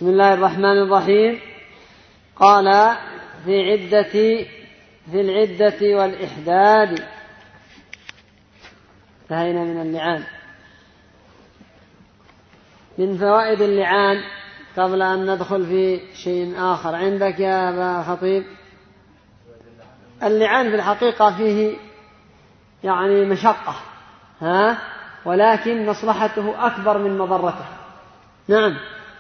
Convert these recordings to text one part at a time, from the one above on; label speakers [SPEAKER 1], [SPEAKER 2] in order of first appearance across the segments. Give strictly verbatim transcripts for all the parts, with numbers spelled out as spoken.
[SPEAKER 1] بسم الله الرحمن الرحيم. قال في عدة في العدة والإحداد. انتهينا من اللعان. من فوائد اللعان قبل أن ندخل في شيء آخر عندك يا أبا خطيب. اللعان في الحقيقة فيه يعني مشقة ها ولكن مصلحته أكبر من مضرته. نعم،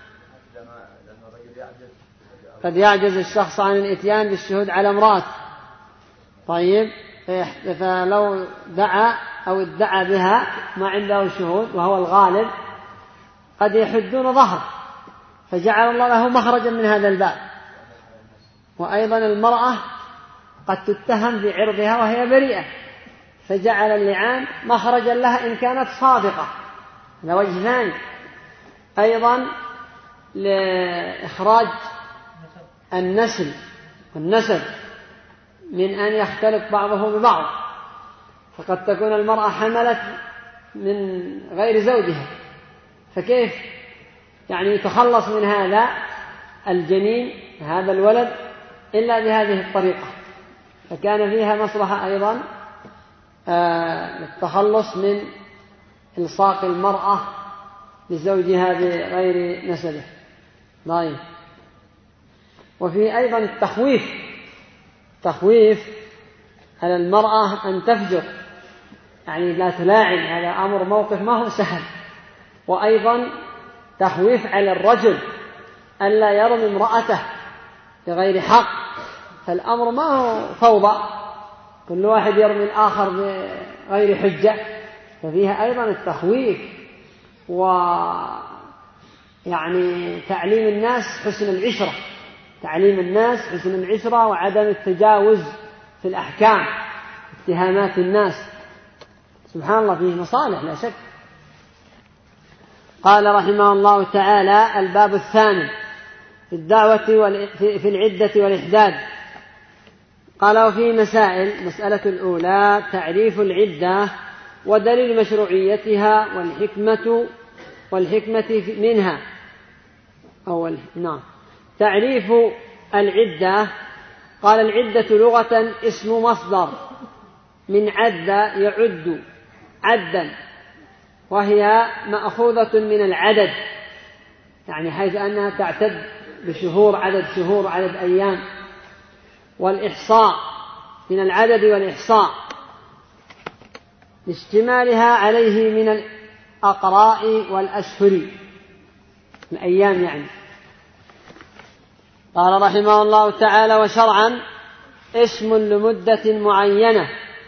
[SPEAKER 1] قد يعجز الشخص عن الإتيان بالشهود على امرأة، طيب فلو دعا أو ادعى بها ما عنده شهود وهو الغالب قد يحدون ظهره، فجعل الله له مخرجا من هذا الباب. وأيضا المرأة قد تتهم في عرضها وهي بريئة، فجعل اللعان مخرجا لها إن كانت صادقة. هذا وجه ثاني. أيضا لإخراج النسل والنسب من أن يختلط بعضه ببعض، فقد تكون المرأة حملت من غير زوجها، فكيف يعني يتخلص من هذا الجنين هذا الولد إلا بهذه الطريقة؟ فكان فيها مصلحة أيضا للتخلص من إلصاق المرأة لزوجها بغير نسبه. طيب، وفي أيضا التخويف تخويف على المرأة أن تفجر، يعني لا تلاعن، هذا أمر موقف ما هو سهل. وأيضا تخويف على الرجل ألا يرمي امرأته بغير حق، فالأمر ما هو فوضى كل واحد يرمي الآخر بغير حجة، ففيها أيضا التخويف ويعني تعليم الناس حسن العشرة تعليم الناس حسن العشرة وعدم التجاوز في الأحكام، اتهامات الناس. سبحان الله، فيه مصالح لا شك. قال رحمه الله تعالى: الباب الثاني في الدعوة في العدة والإحداد. قال: وفي مسائل. مسألة الأولى تعريف العدة ودليل مشروعيتها والحكمة والحكمة منها. أول نعم تعريف العدة. قال: العدة لغة اسم مصدر من عد يعد عدا، وهي مأخوذة من العدد، يعني حيث أنها تعتد بشهور، عدد شهور عدد أيام. والإحصاء من العدد والإحصاء لاشتمالها عليه من الأقراء والأشهر، الأيام يعني. قال رحمه الله تعالى: وشرعا اسم لمدة معينة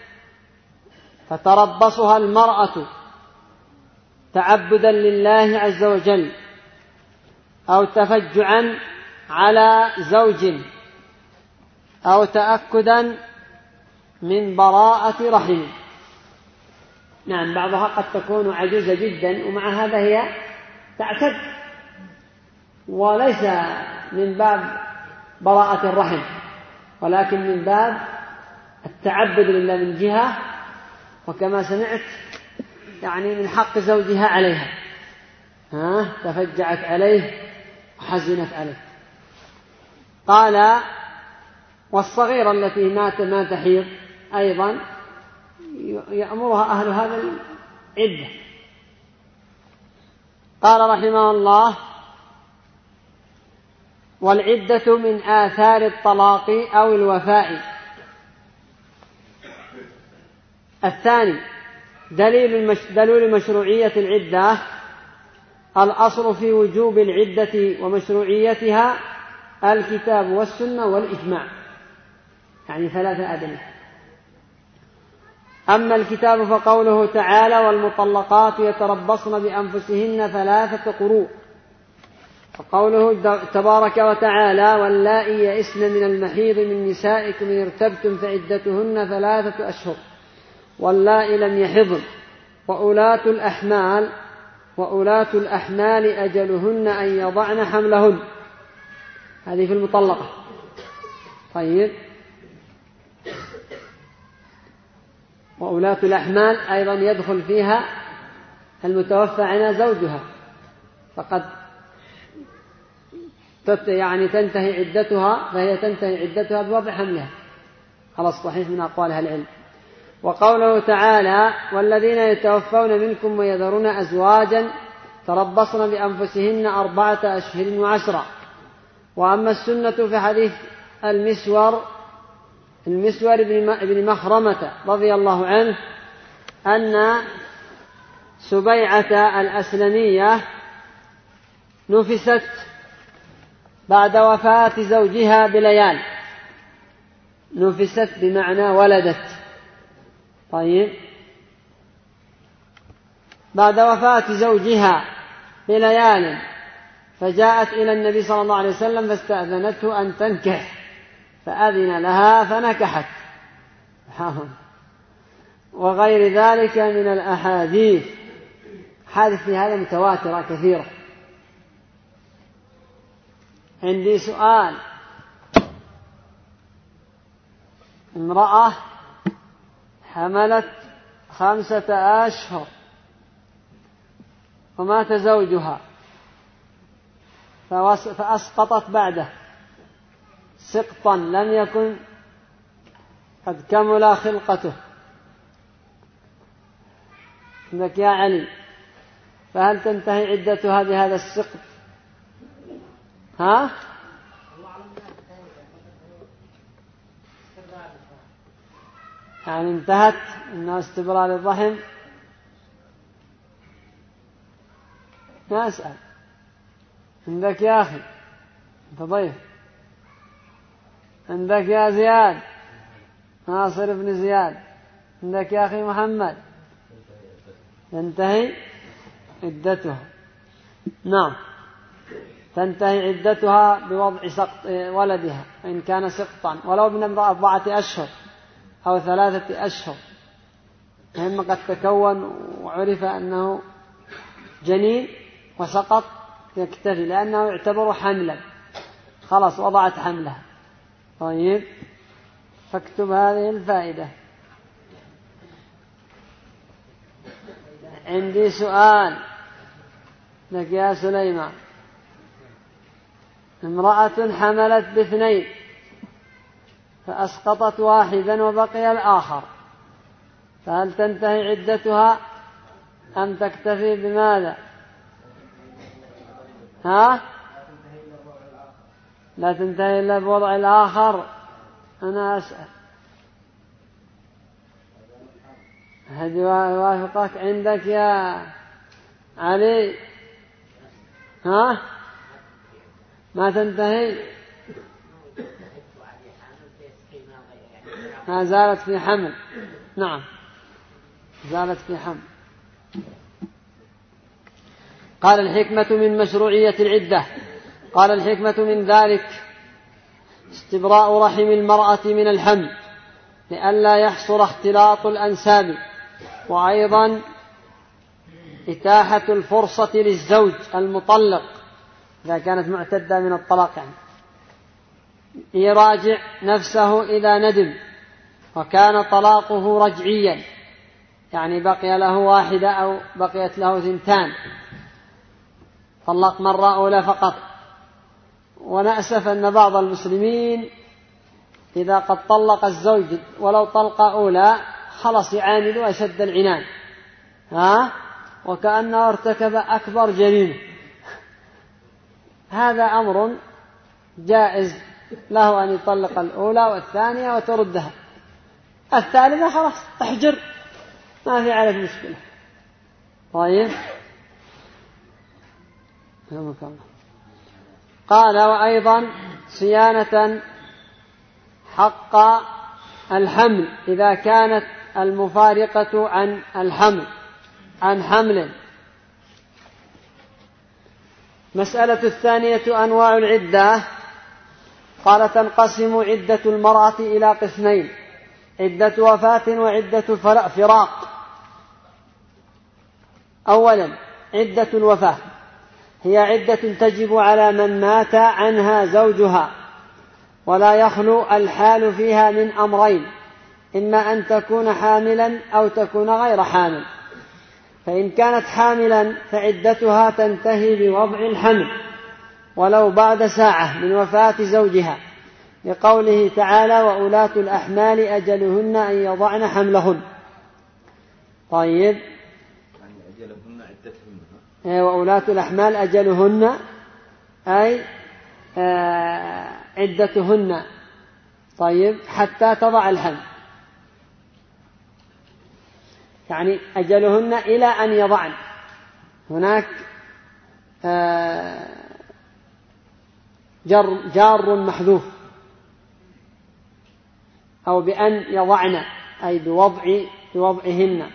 [SPEAKER 1] تتربصها المرأة تعبدا لله عز وجل أو تفجعا على زوج أو تأكدا من براءة رحم. نعم، بعضها قد تكون عجوزة جدا ومع هذا هي تعتد، وليس من باب براءة الرحم ولكن من باب التعبد لله من جهة، وكما سمعت يعني من حق زوجها عليها، ها تفجعت عليه وحزنت عليه. قال: والصغيرة التي مات ما تحيض أيضا يأمرها أهل هذا العدة. قال رحمه الله: والعدة من آثار الطلاق أو الوفاء. الثاني دليل دليل مشروعية العدة. الأصل في وجوب العدة ومشروعيتها الكتاب والسنة والإجماع، يعني ثلاثة أدلة. أما الكتاب فقوله تعالى: والمطلقات يتربصن بأنفسهن ثلاثة قروء، وقوله تبارك وتعالى: واللائي يئسن من المحيض من نسائكم إن ارتبتم فعدتهن ثلاثة أشهر واللائي لم يحضن وأولاة الأحمال وأولاة الأحمال أجلهن أن يضعن حملهن. هذه في المطلقة. طيب، وأولاة الأحمال أيضا يدخل فيها المتوفى عنها زوجها، فقد يعني تنتهي عدتها، فهي تنتهي عدتها بوضع حملها على الصحيح من أقوال أهل العلم. وقوله تعالى: والذين يتوفون منكم ويذرون أزواجا تربصن بأنفسهن أربعة أشهر وعشرا. وأما السنة في حديث المسور المسور بن مخرمة رضي الله عنه أن سبيعة الأسلمية نفست بعد وفاة زوجها بليال. نفست بمعنى ولدت. طيب، بعد وفاة زوجها بليال فجاءت إلى النبي صلى الله عليه وسلم فاستأذنته أن تنكح، فأذن لها فنكحت. وغير ذلك من الأحاديث. حادث في هذا متواترة كثيرة. عندي سؤال: امرأة حملت خمسة أشهر ومات زوجها فأسقطت بعده سقطا لم يكن قد كمل خلقته. عندك يا علي، فهل تنتهي عدتها بهذا السقط؟ ها؟ يعني انتهت إنها استبراء للرحم؟ ما أسأل. عندك يا أخي أنت ضيف. عندك يا زياد ناصر بن زياد. عندك يا أخي محمد. تنتهي عدتها. نعم، تنتهي عدتها بوضع سقط ولدها إن كان سقطا ولو من أربعة أشهر أو ثلاثة أشهر، هم قد تكون وعرف أنه جنين وسقط يكتفي، لأنه يعتبر حملا، خلاص وضعت حملها. طيب، فاكتب هذه الفائدة. عندي سؤال لك يا سليمان: امرأة حملت باثنين فأسقطت واحدا وبقي الآخر، فهل تنتهي عدتها أم تكتفي بماذا؟ ها؟ لا تنتهي إلا بوضع الآخر. أنا أسأل، هل يوافقك عندك يا علي؟ ها؟ ما تنتهي؟ ما زالت في حمل. نعم، زالت في حمل. قال: الحكمة من مشروعية العدة. قال: الحكمة من ذلك استبراء رحم المرأة من الحمل لئلا يحصل اختلاط الأنساب، وأيضا إتاحة الفرصة للزوج المطلق إذا كانت معتدة من الطلاق يعني يراجع نفسه إذا ندم وكان طلاقه رجعيا، يعني بقي له واحدة أو بقيت له ثنتان، طلق مرة أولى فقط. ونأسف أن بعض المسلمين إذا قد طلق الزوج ولو طلقة أولى خلص يعاند أشد العنان، ها؟ وكأنه ارتكب أكبر جريمة. هذا أمر جائز له أن يطلق الأولى والثانية وتردها، الثالثة خلاص احجر، ما في عليك مشكلة. طيب، قال: وأيضا صيانة حق الحمل إذا كانت المفارقة عن الحمل عن حمل. مسألة الثانية: أنواع العدة. قال: تنقسم عدة المرأة إلى قسمين: عدة وفاة وعدة فراق. أولا، عدة الوفاة هي عدة تجب على من مات عنها زوجها، ولا يخلو الحال فيها من أمرين: إما أن تكون حاملا أو تكون غير حامل. فإن كانت حاملا فعدتها تنتهي بوضع الحمل، ولو بعد ساعة من وفاة زوجها، لقوله تعالى: وأولاة الأحمال أجلهن أن يضعن حملهن. طيب،
[SPEAKER 2] يعني أجلهن عدتهن.
[SPEAKER 1] وأولاة الأحمال أجلهن أي عدتهن. طيب، حتى تضع الحمل، يعني أجلهن إلى أن يضعن. هناك جر جار محذوف، أو بأن يضعن أي بوضع بوضعهن.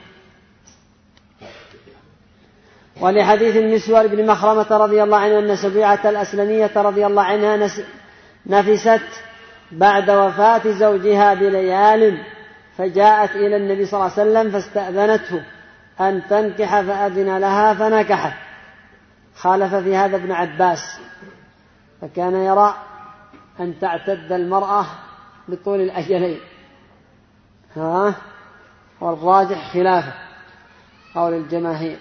[SPEAKER 1] ولحديث المسور بن مخرمة رضي الله عنه أن سبيعة الأسلمية رضي الله عنها نفست بعد وفاة زوجها بليال، فجاءت إلى النبي صلى الله عليه وسلم فاستأذنته أن تنكح، فأذن لها فنكحت. خالف في هذا ابن عباس، فكان يرى أن تعتد المرأة بطول الأجلين، ها والراجح خلافه قول الجماهير.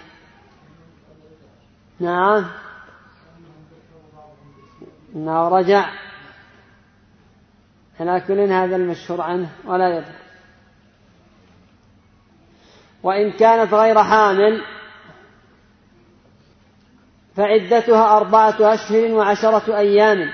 [SPEAKER 1] نعم، إنه رجع على كل هذا المشهور عنه ولا يضر. وإن كانت غير حامل فعدتها أربعة أشهر وعشرة أيام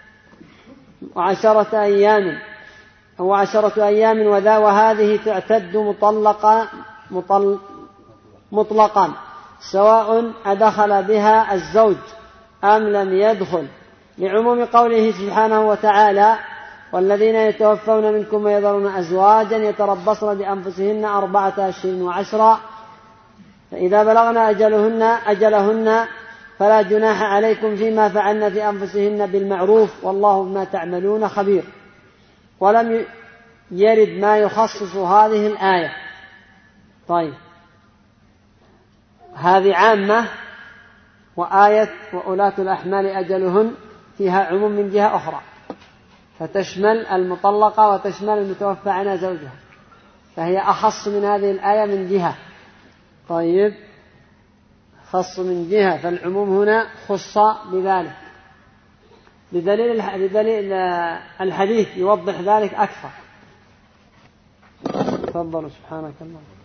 [SPEAKER 1] وعشرة أيام وعشرة أيام وذا وهذه تعتد مطلقا مطل مطلقا سواء أدخل بها الزوج أم لم يدخل، لعموم قوله سبحانه وتعالى: والذين يتوفون منكم ويذرون أزواجا يتربصن بأنفسهن أربعة أشهر وعشرا، فإذا بلغن أجلهن أجلهن فلا جناح عليكم فيما فعلن في أنفسهن بالمعروف، والله بما تعملون خبير. ولم يرد ما يخصص هذه الآية. طيب، هذه عامة، وآية وأولاة الأحمال أجلهن فيها عموم من جهة أخرى، فتشمل المطلقة وتشمل المتوفى عنها زوجها، فهي أخص من هذه الآية من جهة. طيب، خص من جهة، فالعموم هنا خص بذلك، بدليل بدليل الحديث يوضح ذلك أكثر. تفضلوا، سبحانك اللهم.